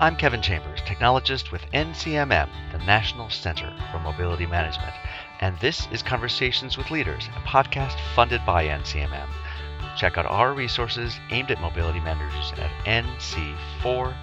I'm Kevin Chambers, technologist with NCMM, the National Center for Mobility Management, and this is Conversations with Leaders, a podcast funded by NCMM. Check out our resources aimed at mobility managers at nc4mm.org.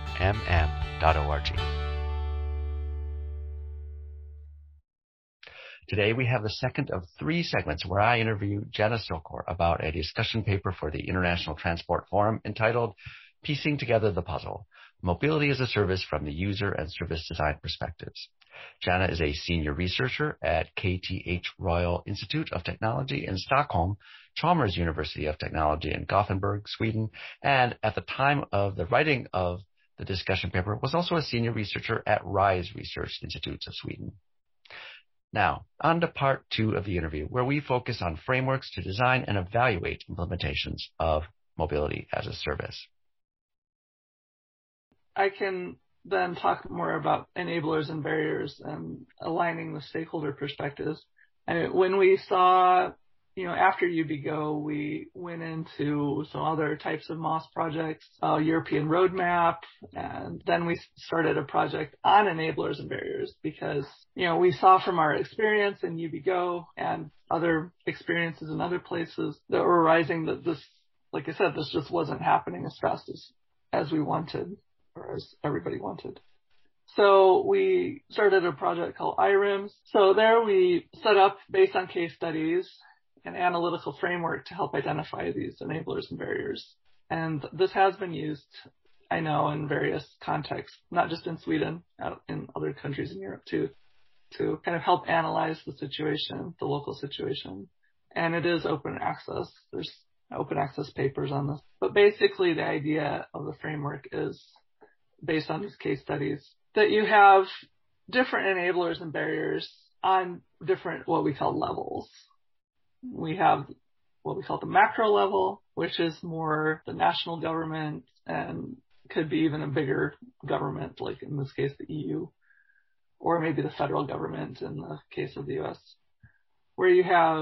Today we have the second of three segments where I interview Jana Silkor about a discussion paper for the International Transport Forum entitled Piecing Together the Puzzle, Mobility as a Service from the User and Service Design Perspectives. Jana is a senior researcher at KTH Royal Institute of Technology in Stockholm, Chalmers University of Technology in Gothenburg, Sweden, and at the time of the writing of the discussion paper was also a senior researcher at RISE Research Institutes of Sweden. Now, on to part two of the interview, where we focus on frameworks to design and evaluate implementations of mobility as a service. I can then talk more about enablers and barriers and aligning the stakeholder perspectives. And when we saw, after UBGO, we went into some other types of MOS projects, European roadmap, and then we started a project on enablers and barriers because, we saw from our experience in UBGO and other experiences in other places that were arising that this, like I said, this just wasn't happening as fast as we wanted or as everybody wanted. So we started a project called IRIMS. So there we set up, based on case studies, an analytical framework to help identify these enablers and barriers. And this has been used, I know, in various contexts, not just in Sweden, in other countries in Europe too, to kind of help analyze the situation, the local situation. And it is open access. There's open access papers on this. But basically the idea of the framework is, based on these case studies, that you have different enablers and barriers on different, what we call levels. We have what we call the macro level, which is more the national government and could be even a bigger government, like in this case, the EU, or maybe the federal government in the case of the US, where you have,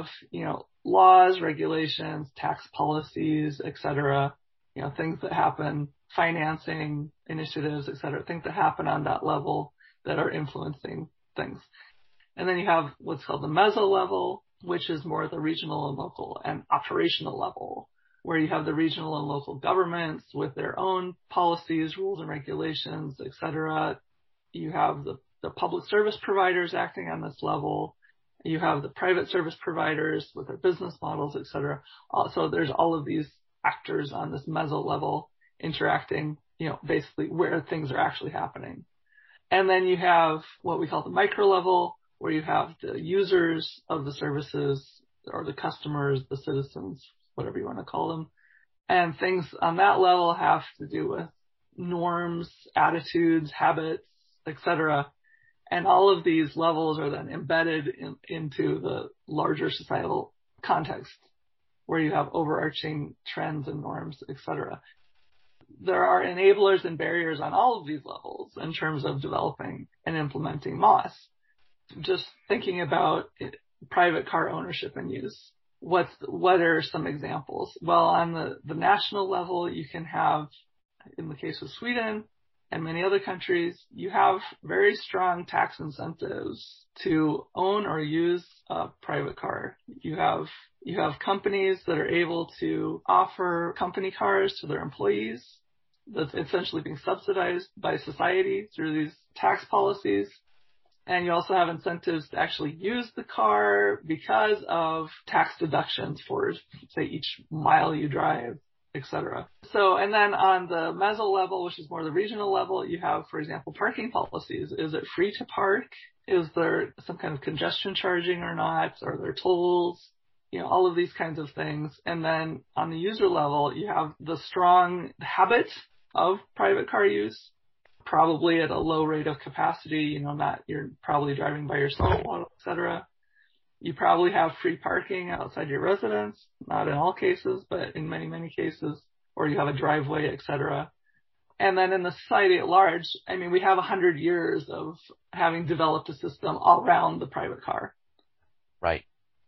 laws, regulations, tax policies, et cetera, things that happen, financing initiatives, et cetera, things that happen on that level that are influencing things. And then you have what's called the meso level, which is more the regional and local and operational level, where you have the regional and local governments with their own policies, rules and regulations, et cetera. You have the public service providers acting on this level. You have the private service providers with their business models, et cetera. So there's all of these actors on this meso level interacting, basically where things are actually happening. And then you have what we call the micro level, where you have the users of the services or the customers, the citizens, whatever you want to call them. And things on that level have to do with norms, attitudes, habits, et cetera. And all of these levels are then embedded into the larger societal context, where you have overarching trends and norms, et cetera. There are enablers and barriers on all of these levels in terms of developing and implementing MOS. Just thinking about private car ownership and use, what are some examples? Well, on the national level, you can have, in the case of Sweden and many other countries, you have very strong tax incentives to own or use a private car. You have companies that are able to offer company cars to their employees that's essentially being subsidized by society through these tax policies. And you also have incentives to actually use the car because of tax deductions for, say, each mile you drive, et cetera. So, and then on the meso level, which is more the regional level, you have, for example, parking policies. Is it free to park? Is there some kind of congestion charging or not? Are there tolls? All of these kinds of things. And then on the user level, you have the strong habit of private car use, probably at a low rate of capacity, you're probably driving by yourself, et cetera. You probably have free parking outside your residence, not in all cases, but in many, many cases, or you have a driveway, et cetera. And then in the society at large, we have 100 years of having developed a system all around the private car. Right.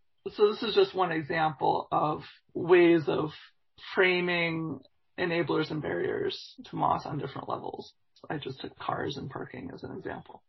So this is just one example of ways of framing enablers and barriers to MOS on different levels. I just took cars and parking as an example.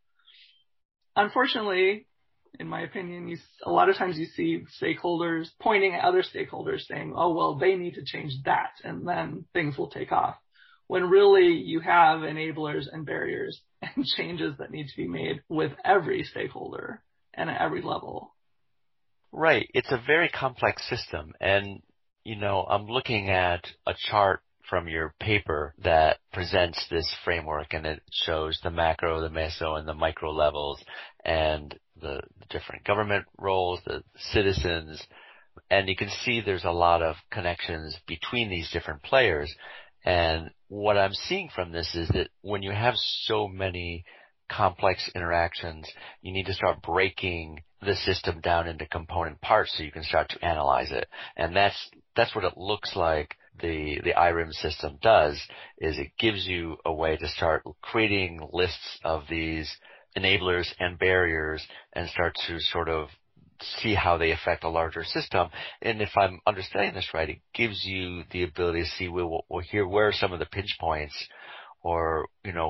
Unfortunately, in my opinion, a lot of times you see stakeholders pointing at other stakeholders saying, oh, well, they need to change that, and then things will take off. When really you have enablers and barriers and changes that need to be made with every stakeholder and at every level. Right. It's a very complex system. And, I'm looking at a chart from your paper that presents this framework, and it shows the macro, the meso, and the micro levels, and the different government roles, the citizens, and you can see there's a lot of connections between these different players. And what I'm seeing from this is that when you have so many complex interactions, you need to start breaking the system down into component parts so you can start to analyze it. And that's what it looks like the IRIM system does, is it gives you a way to start creating lists of these enablers and barriers and start to sort of see how they affect a larger system. And if I'm understanding this right, it gives you the ability to see, well, here, where are some of the pinch points, or,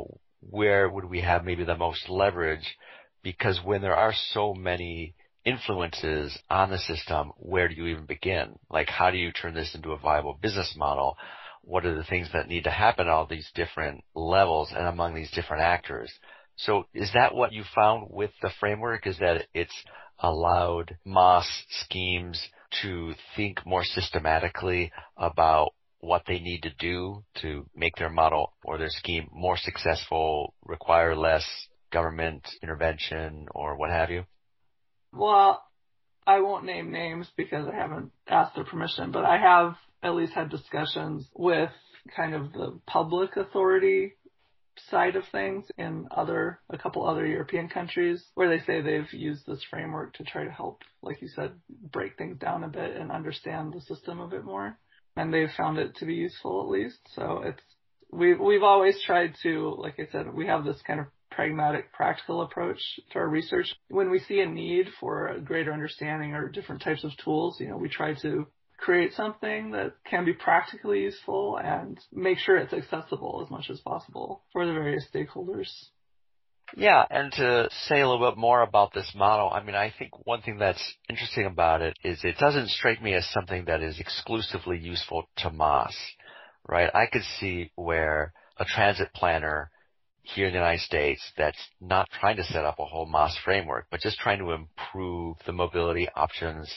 where would we have maybe the most leverage? Because when there are so many influences on the system, where do you even begin? Like, how do you turn this into a viable business model? What are the things that need to happen at all these different levels and among these different actors? So is that what you found with the framework, is that it's allowed MOS schemes to think more systematically about what they need to do to make their model or their scheme more successful, require less government intervention or what have you? Well, I won't name names because I haven't asked their permission, but I have at least had discussions with kind of the public authority side of things in a couple other European countries, where they say they've used this framework to try to help, like you said, break things down a bit and understand the system a bit more. And they've found it to be useful, at least. So we've always tried to, like I said, we have this kind of pragmatic, practical approach to our research. When we see a need for a greater understanding or different types of tools, we try to create something that can be practically useful and make sure it's accessible as much as possible for the various stakeholders. Yeah, and to say a little bit more about this model, I think one thing that's interesting about it is it doesn't strike me as something that is exclusively useful to MOS, right? I could see where a transit planner here in the United States that's not trying to set up a whole MOS framework, but just trying to improve the mobility options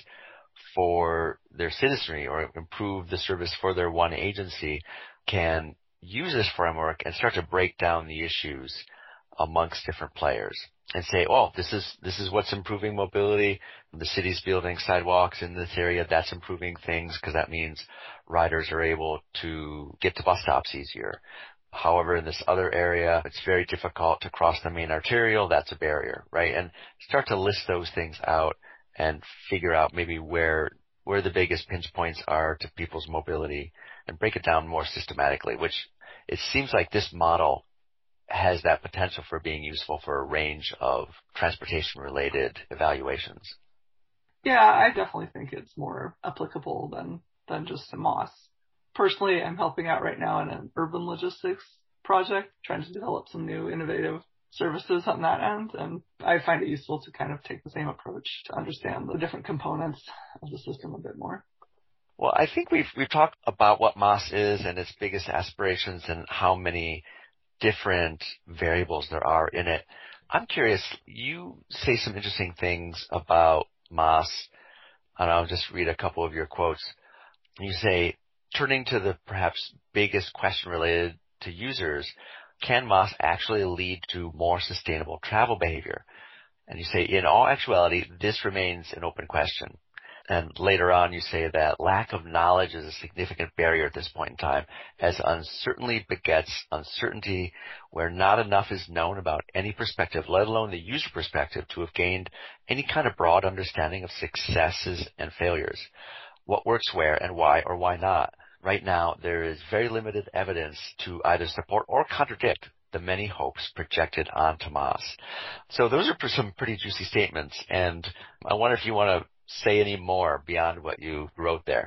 for their citizenry or improve the service for their one agency, can use this framework and start to break down the issues amongst different players and say, oh, this is what's improving mobility. The city's building sidewalks in this area. That's improving things because that means riders are able to get to bus stops easier. However, in this other area, it's very difficult to cross the main arterial. That's a barrier, right? And start to list those things out and figure out maybe where the biggest pinch points are to people's mobility and break it down more systematically, which it seems like this model has that potential for being useful for a range of transportation-related evaluations. Yeah, I definitely think it's more applicable than just a MOS. Personally, I'm helping out right now in an urban logistics project, trying to develop some new innovative services on that end, and I find it useful to kind of take the same approach to understand the different components of the system a bit more. Well, I think we've talked about what MOS is and its biggest aspirations and how many different variables there are in it. I'm curious, you say some interesting things about MOS, and I'll just read a couple of your quotes. You say, turning to the perhaps biggest question related to users, can MOS actually lead to more sustainable travel behavior? And you say, in all actuality, this remains an open question. And later on, you say that lack of knowledge is a significant barrier at this point in time, as uncertainty begets uncertainty, where not enough is known about any perspective, let alone the user perspective, to have gained any kind of broad understanding of successes and failures. What works where and why or why not? Right now, there is very limited evidence to either support or contradict the many hopes projected onto MOS. So those are some pretty juicy statements, and I wonder if you want to say any more beyond what you wrote there.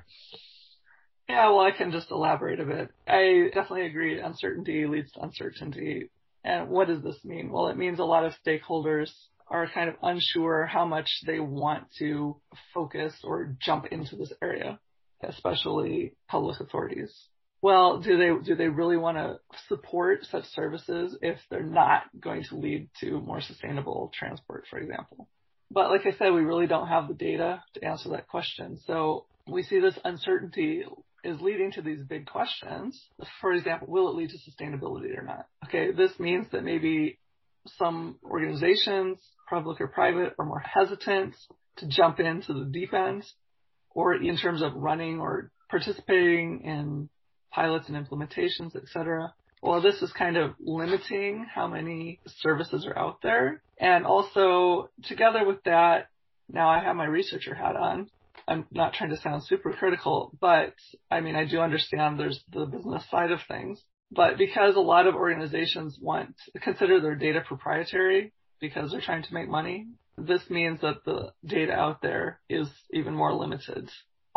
Yeah, well, I can just elaborate a bit. I definitely agree uncertainty leads to uncertainty. And what does this mean? Well, it means a lot of stakeholders are kind of unsure how much they want to focus or jump into this area, especially public authorities. Well, do they really want to support such services if they're not going to lead to more sustainable transport, for example? But like I said, we really don't have the data to answer that question. So we see this uncertainty is leading to these big questions. For example, will it lead to sustainability or not? Okay, this means that maybe some organizations, public or private, are more hesitant to jump into the deep end, or in terms of running or participating in pilots and implementations, et cetera. Well, this is kind of limiting how many services are out there. And also, together with that, now I have my researcher hat on. I'm not trying to sound super critical, but I mean, I do understand there's the business side of things. But because a lot of organizations want to consider their data proprietary because they're trying to make money, this means that the data out there is even more limited.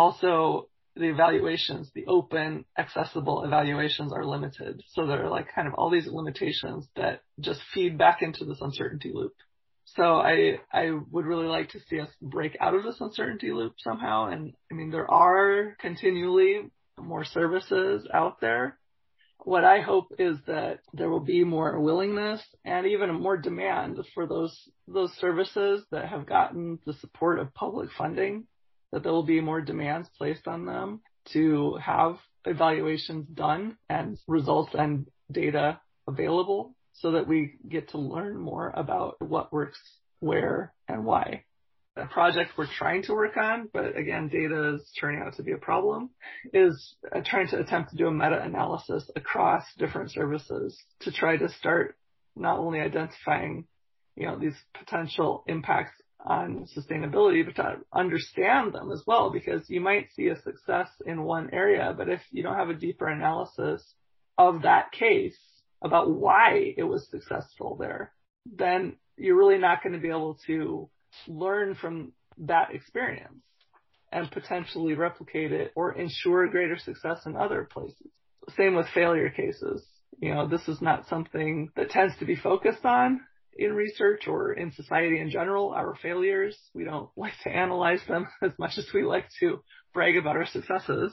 Also, the evaluations, the open, accessible evaluations are limited. So there are like kind of all these limitations that just feed back into this uncertainty loop. So I would really like to see us break out of this uncertainty loop somehow. And I mean, there are continually more services out there. What I hope is that there will be more willingness and even more demand for those services that have gotten the support of public funding, that there will be more demands placed on them to have evaluations done and results and data available so that we get to learn more about what works where and why. The project we're trying to work on, but again, data is turning out to be a problem, is trying to attempt to do a meta-analysis across different services to try to start not only identifying, these potential impacts on sustainability, but to understand them as well, because you might see a success in one area, but if you don't have a deeper analysis of that case about why it was successful there, then you're really not going to be able to learn from that experience and potentially replicate it or ensure greater success in other places. Same with failure cases. This is not something that tends to be focused on in research or in society in general. Our failures, we don't like to analyze them as much as we like to brag about our successes.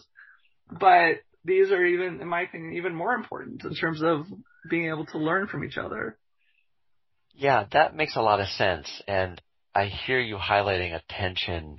But these are even, in my opinion, even more important in terms of being able to learn from each other. Yeah, that makes a lot of sense. And I hear you highlighting a tension,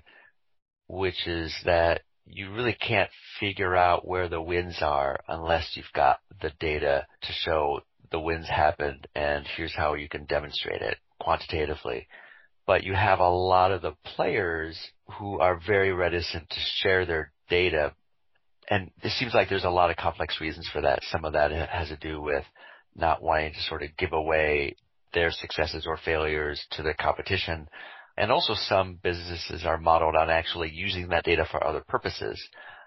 which is that you really can't figure out where the wins are unless you've got the data to show the wins happened and here's how you can demonstrate it quantitatively. But you have a lot of the players who are very reticent to share their data. And it seems like there's a lot of complex reasons for that. Some of that has to do with not wanting to sort of give away their successes or failures to the competition. And also some businesses are modeled on actually using that data for other purposes,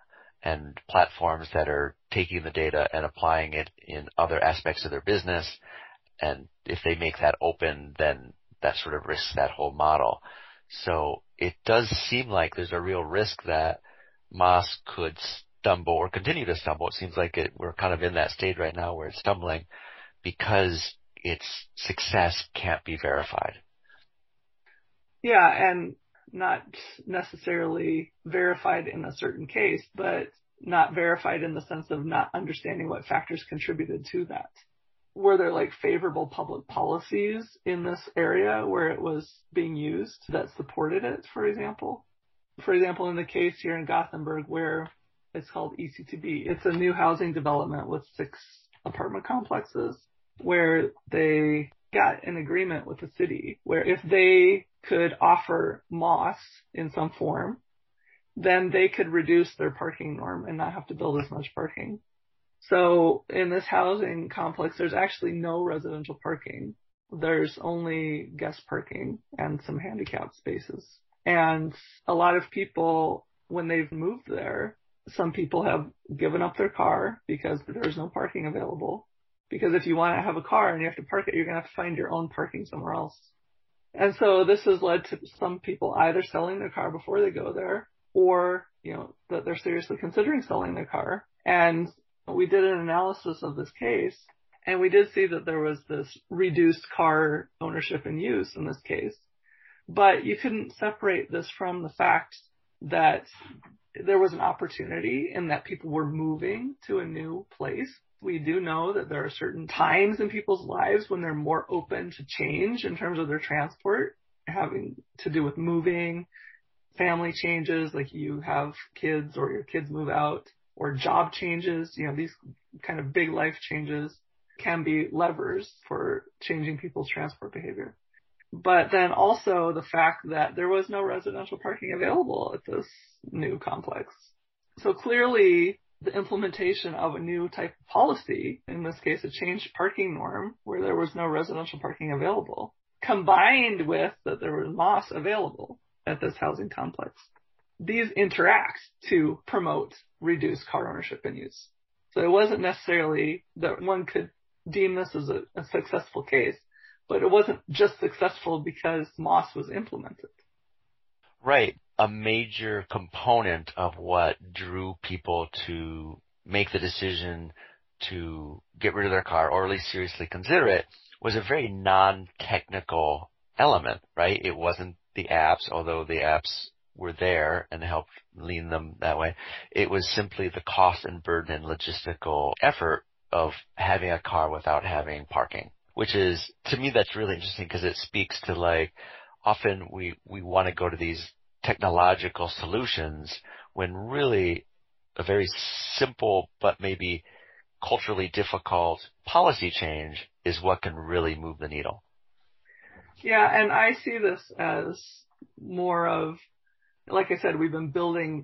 and platforms that are taking the data and applying it in other aspects of their business. And if they make that open, then that sort of risks that whole model. So it does seem like there's a real risk that MOS could stumble or continue to stumble. It seems like we're kind of in that stage right now where it's stumbling because its success can't be verified. Yeah, and not necessarily verified in a certain case, but not verified in the sense of not understanding what factors contributed to that. Were there like favorable public policies in this area where it was being used that supported it, for example? For example, in the case here in Gothenburg where it's called EC2B, it's a new housing development with 6 apartment complexes where they got an agreement with the city where if they could offer MOS in some form, then they could reduce their parking norm and not have to build as much parking. So in this housing complex, there's actually no residential parking. There's only guest parking and some handicap spaces. And a lot of people, when they've moved there, some people have given up their car because there's no parking available. Because if you want to have a car and you have to park it, you're going to have to find your own parking somewhere else. And so this has led to some people either selling their car before they go there or, that they're seriously considering selling their car. And we did an analysis of this case And we did see that there was this reduced car ownership and use in this case. But you couldn't separate this from the fact that there was an opportunity and that people were moving to a new place. We do know that there are certain times in people's lives when they're more open to change in terms of their transport, having to do with moving, family changes, like you have kids or your kids move out, or job changes. These kind of big life changes can be levers for changing people's transport behavior. But then also the fact that there was no residential parking available at this new complex. So clearly the implementation of a new type of policy, in this case a changed parking norm where there was no residential parking available, combined with that there was MOS available at this housing complex, these interact to promote reduced car ownership and use. So it wasn't necessarily that one could deem this as a successful case, but it wasn't just successful because MOS was implemented. Right. A major component of what drew people to make the decision to get rid of their car or at least seriously consider it was a very non-technical element, right? It wasn't the apps, although the apps were there and helped lean them that way. It was simply the cost and burden and logistical effort of having a car without having parking, which is, to me, that's really interesting because it speaks to, like, often we want to go to these technological solutions when really a very simple but maybe culturally difficult policy change is what can really move the needle. Yeah, and I see this as more of, like I said, we've been building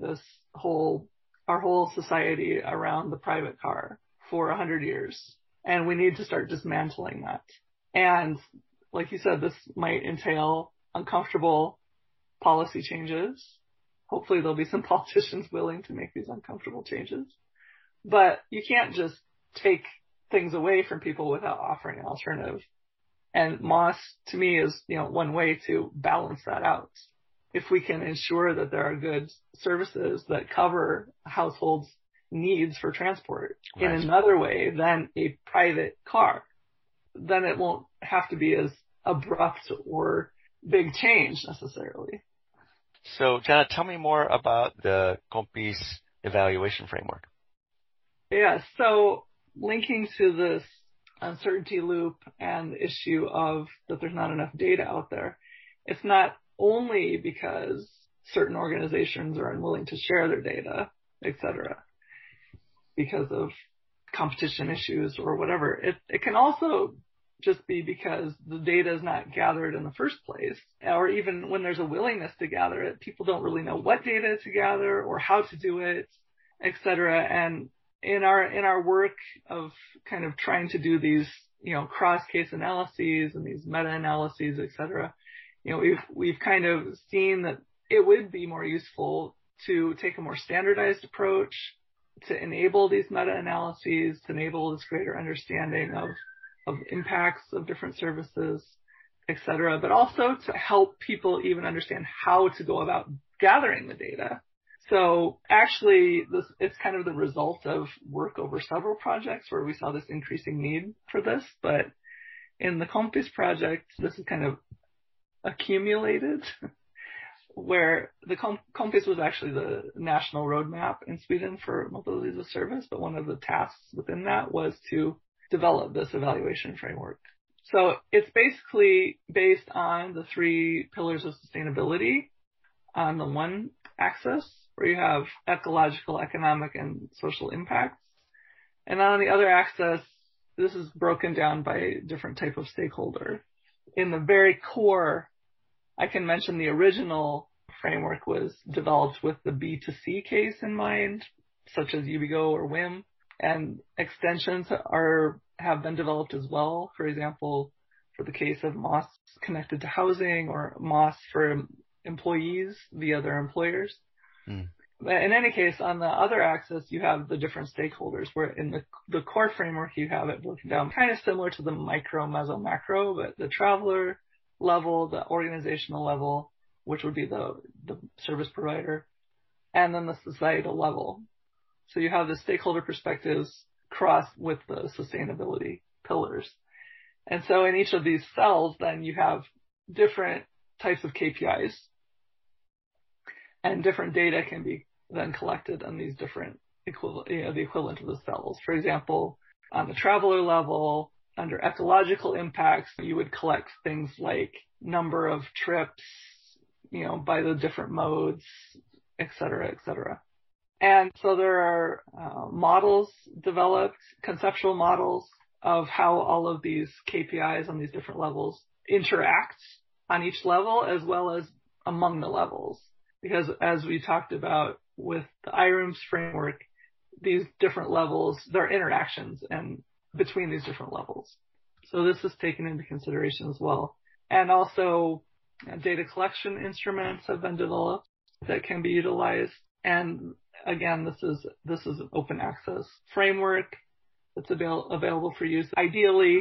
our whole society around the private car for 100 years, and we need to start dismantling that. And like you said, this might entail uncomfortable policy changes. Hopefully there'll be some politicians willing to make these uncomfortable changes. But you can't just take things away from people without offering an alternative. And MOS, to me, is one way to balance that out. If we can ensure that there are good services that cover households' needs for transport in another way than a private car, then it won't have to be as abrupt or big change necessarily. So, Jenna, tell me more about the COMPIS evaluation framework. Yeah, so linking to this uncertainty loop and the issue of that there's not enough data out there, it's not only because certain organizations are unwilling to share their data, etc., because of competition issues or whatever. It can also just be because the data is not gathered in the first place, or even when there's a willingness to gather it, people don't really know what data to gather or how to do it, etc. And in our work of kind of trying to do these, cross-case analyses and these meta-analyses, etc., we've kind of seen that it would be more useful to take a more standardized approach to enable these meta-analyses, to enable this greater understanding of impacts of different services, etc., but also to help people even understand how to go about gathering the data. So actually, it's kind of the result of work over several projects where we saw this increasing need for this. But in the COMPIS project, this is kind of accumulated, where the COMPIS was actually the national roadmap in Sweden for mobility as a service, but one of the tasks within that was to develop this evaluation framework. So it's basically based on the 3 pillars of sustainability on the one axis, where you have ecological, economic, and social impacts. And on the other axis, this is broken down by different type of stakeholder. In the very core, I can mention the original framework was developed with the B2C case in mind, such as UbiGo or WIM, and extensions have been developed as well. For example, for the case of MOS connected to housing or MOS for employees via their employers. But in any case, on the other axis, you have the different stakeholders, where in the core framework, you have it broken down kind of similar to the micro, meso, macro, but the traveler level, the organizational level, which would be the service provider, and then the societal level. So you have the stakeholder perspectives crossed with the sustainability pillars. And so in each of these cells, then you have different types of KPIs, and different data can be then collected on these different the equivalent of the cells. For example, on the traveler level, under ecological impacts, you would collect things like number of trips, by the different modes, et cetera, et cetera. And so there are models developed, conceptual models of how all of these KPIs on these different levels interact on each level as well as among the levels. Because as we talked about with the IREMS framework, these different levels, there are interactions and between these different levels. So this is taken into consideration as well. And also data collection instruments have been developed that can be utilized. And again, this is an open access framework that's available for use. Ideally,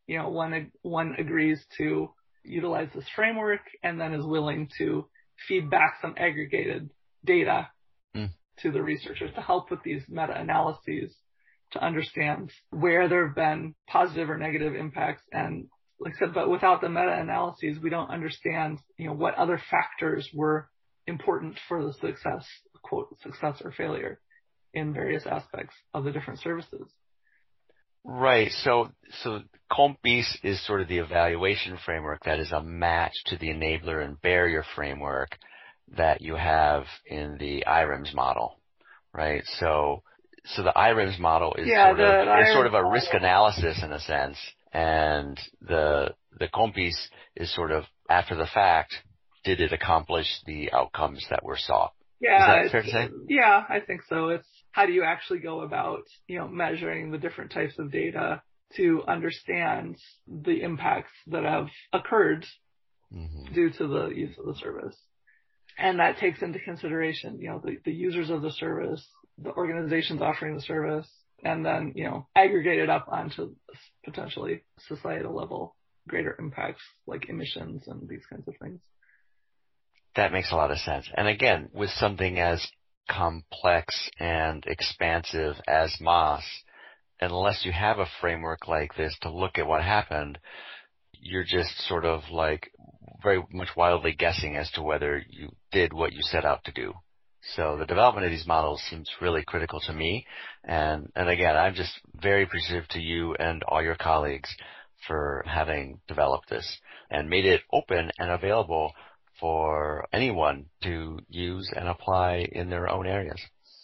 one agrees to utilize this framework and then is willing to feed back some aggregated data to the researchers to help with these meta-analyses to understand where there have been positive or negative impacts. And like I said, but without the meta-analyses, we don't understand, what other factors were important for the success, quote, success or failure in various aspects of the different services. Right. So COMPIS is sort of the evaluation framework that is a match to the enabler and barrier framework that you have in the IREMS model, right? So the IREMS model is sort of a risk analysis in a sense, and the COMPIS is sort of after the fact, did it accomplish the outcomes that were sought? Yeah. Is that fair to say? Yeah, I think so. It's how do you actually go about, measuring the different types of data to understand the impacts that have occurred due to the use of the service. And that takes into consideration, the users of the service, the organizations offering the service, and then, aggregate it up onto potentially societal level, greater impacts like emissions and these kinds of things. That makes a lot of sense. And again, with something as complex and expansive as MOS, unless you have a framework like this to look at what happened, you're just sort of like very much wildly guessing as to whether you did what you set out to do. So the development of these models seems really critical to me. And again, I'm just very appreciative to you and all your colleagues for having developed this and made it open and available for anyone to use and apply in their own areas.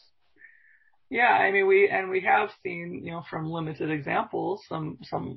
Yeah, I mean, we have seen, from limited examples, some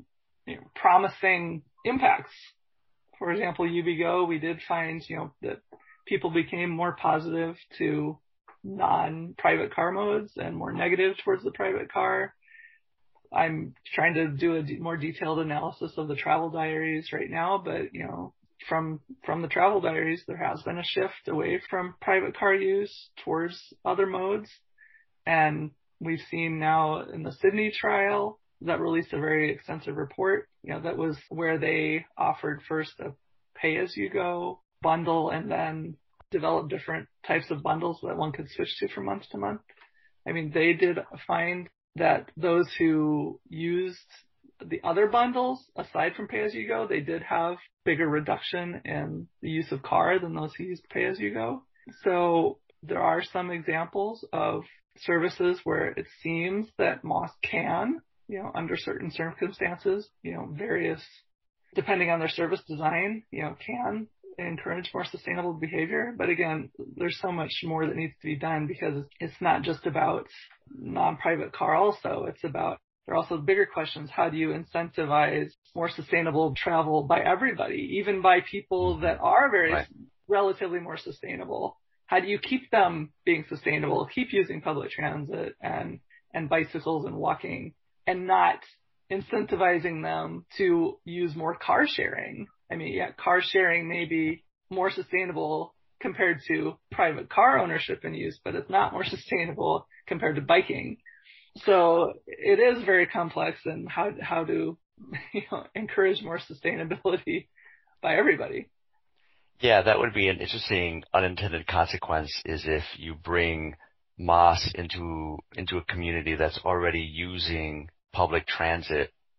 promising impacts. For example, UBGO, we did find, that people became more positive to non-private car modes and more negative towards the private car. I'm trying to do a more detailed analysis of the travel diaries right now, but, from the travel diaries, there has been a shift away from private car use towards other modes. And we've seen now in the Sydney trial that released a very extensive report, that was where they offered first a pay-as-you-go bundle and then developed different types of bundles that one could switch to from month to month. I mean, they did find that those who used the other bundles, aside from pay-as-you-go, they did have bigger reduction in the use of car than those who used pay-as-you-go. So there are some examples of services where it seems that MOS can, under certain circumstances, various, depending on their service design, can encourage more sustainable behavior. But again, there's so much more that needs to be done because it's not just about non-private car also. There are also bigger questions. How do you incentivize more sustainable travel by everybody, even by people that are relatively more sustainable? How do you keep them being sustainable, keep using public transit and bicycles and walking, and not incentivizing them to use more car sharing? I mean, car sharing may be more sustainable compared to private car ownership and use, but it's not more sustainable compared to biking. So it is very complex, and how to encourage more sustainability by everybody. Yeah, that would be an interesting unintended consequence, is if you bring MOS into a community that's already using public transit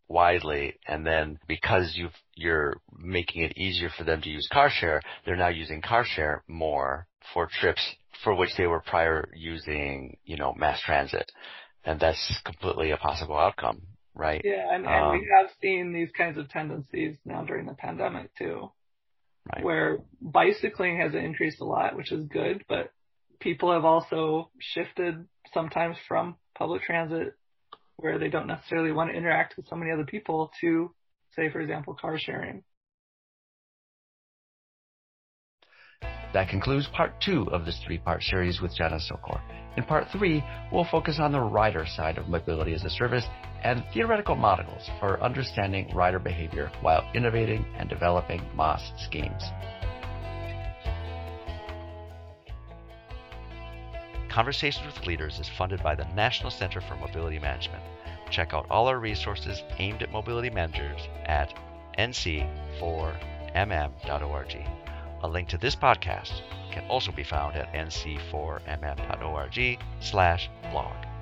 widely, and then because you're making it easier for them to use car share, they're now using car share more for trips for which they were prior using, mass transit. And that's completely a possible outcome, right? Yeah, and we have seen these kinds of tendencies now during the pandemic too, right, where bicycling has increased a lot, which is good, but people have also shifted sometimes from public transit, where they don't necessarily want to interact with so many other people, to, say, for example, car sharing. That concludes part 2 of this 3-part series with Jenna Silkor. In part 3, we'll focus on the rider side of mobility as a service and theoretical models for understanding rider behavior while innovating and developing MaaS schemes. Conversations with Leaders is funded by the National Center for Mobility Management. Check out all our resources aimed at mobility managers at nc4mm.org. A link to this podcast can also be found at nc4mm.org/blog.